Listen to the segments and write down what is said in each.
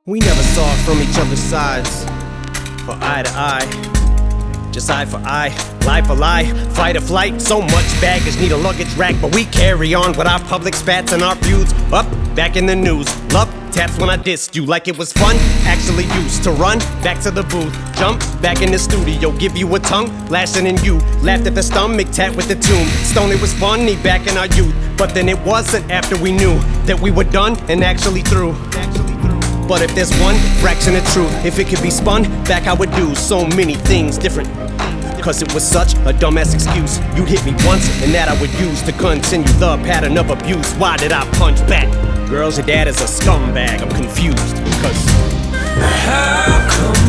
We never saw from each other's sides, for eye to eye, just eye for eye, lie for lie, fight or flight. So much baggage, need a luggage rack, but we carry on with our public spats and our feuds. Up, back in the news, love taps when I dissed you like it was fun. Actually used to run back to the booth, jump back in the studio, give you a tongue lashing in you. Laughed at the stomach tap with the tune. Stone, it was funny back in our youth, but then it wasn't after we knew that we were done and actually through. But if there's one fraction of truth, if it could be spun back, I would do so many things different. Cause it was such a dumbass excuse. You'd hit me once, and that I would use to continue the pattern of abuse. Why did I punch back? Girls, your dad is a scumbag. I'm confused, cause how come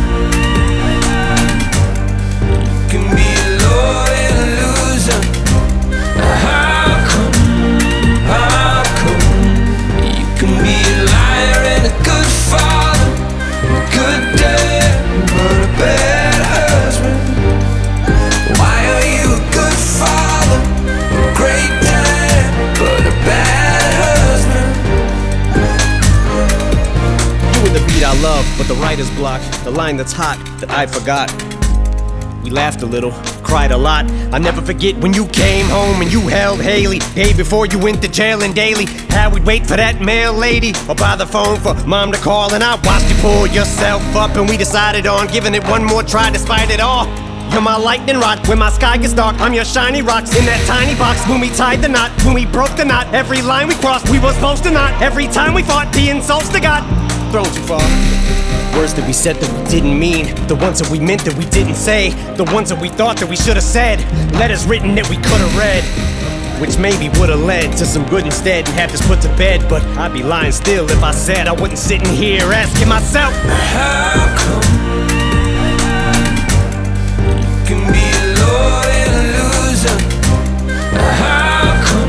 you can be a loyal loser? How come you can be a liar and a good father, a good dad, but a bad husband? Why are you a good father, a great dad, but a bad husband? you were the beat I love, but the writer's block, the line that's hot that I forgot. We laughed a little, cried a lot. I'll never forget when you came home and you held Haley. Hey, before you went to jail and daily, how we'd wait for that mail lady or by the phone for mom to call. And I watched you pull yourself up, and we decided on giving it one more try despite it all. You're my lightning rod, when my sky gets dark, I'm your shiny rocks in that tiny box. When we tied the knot, when we broke the knot, every line we crossed, we were supposed to not. Every time we fought, the insults to God, thrown too far. Words that we said that we didn't mean, the ones that we meant that we didn't say, the ones that we thought that we should have said, letters written that we could have read, which maybe would have led to some good instead and have this put to bed. But I'd be lying still if I said I wasn't sitting here asking myself, how come you can be a loyal loser? How come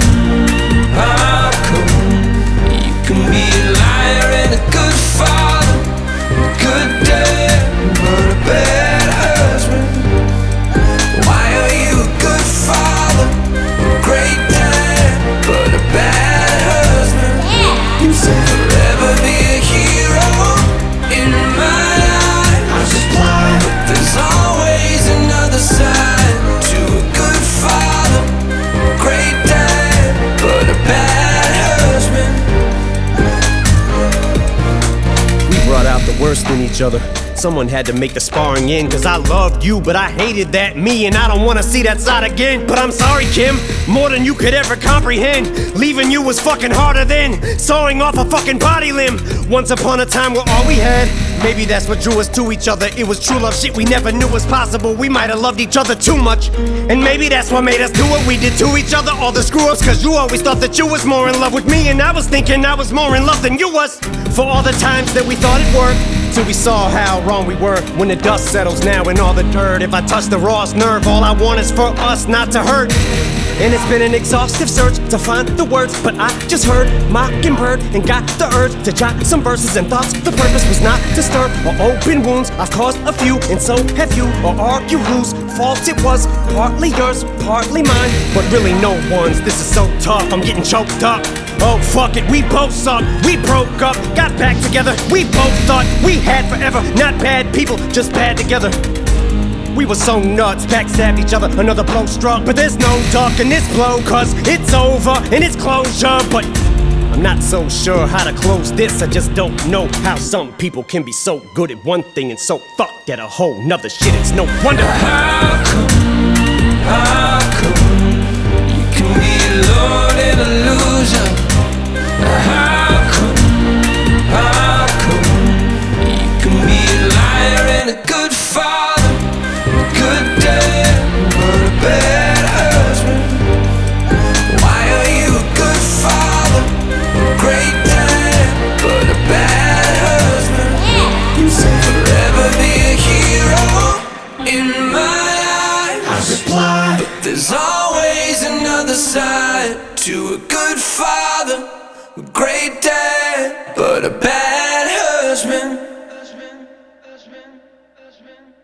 you can be a liar and a good father, a good dad, but a bad husband? Why are you a good father, a great dad, but a bad husband? You said forever be a hero in my life, but there's always another side to a good father, a great dad, but a bad husband. we brought out the worst in each other. Someone had to make the sparring end, cause I loved you, but I hated that me, and I don't wanna see that side again. But I'm sorry, Kim, more than you could ever comprehend. Leaving you was fucking harder than sawing off a fucking body limb. Once upon a time, we're all we had. Maybe that's what drew us to each other. It was true love shit we never knew was possible. We might have loved each other too much, and maybe that's what made us do what we did to each other. All the screw-ups, cause you always thought that you was more in love with me, and I was thinking I was more in love than you was. For all the times that we thought it worked, till we saw how wrong we were. When the dust settles now in all the dirt, if I touch the rawest nerve, all I want is for us not to hurt. And it's been an exhaustive search to find the words, but I just heard Mockingbird and got the urge to jot some verses and thoughts. The purpose was not to stir or open wounds. I've caused a few, and so have you. Or argue whose fault it was. Partly yours, partly mine, but really no one's. This is so tough, I'm getting choked up. Oh fuck it, we both suck. We broke up, got back together. We both thought we had forever. Not bad people, just bad together. We were so nuts, backstabbed each other, another blow struck. But there's no ducking this blow, cause it's over and it's closure. But I'm not so sure how to close this. I just don't know how some people can be so good at one thing and so fucked at a whole nother shit. It's no wonder. How come you can be a lord and a loser? How come you can be a liar and a good father, a good dad, but a bad husband? Why are you a good father, a great dad, but a bad husband? You said forever be a hero in my eyes, but there's always another side to a good father, a great dad, but a bad husband.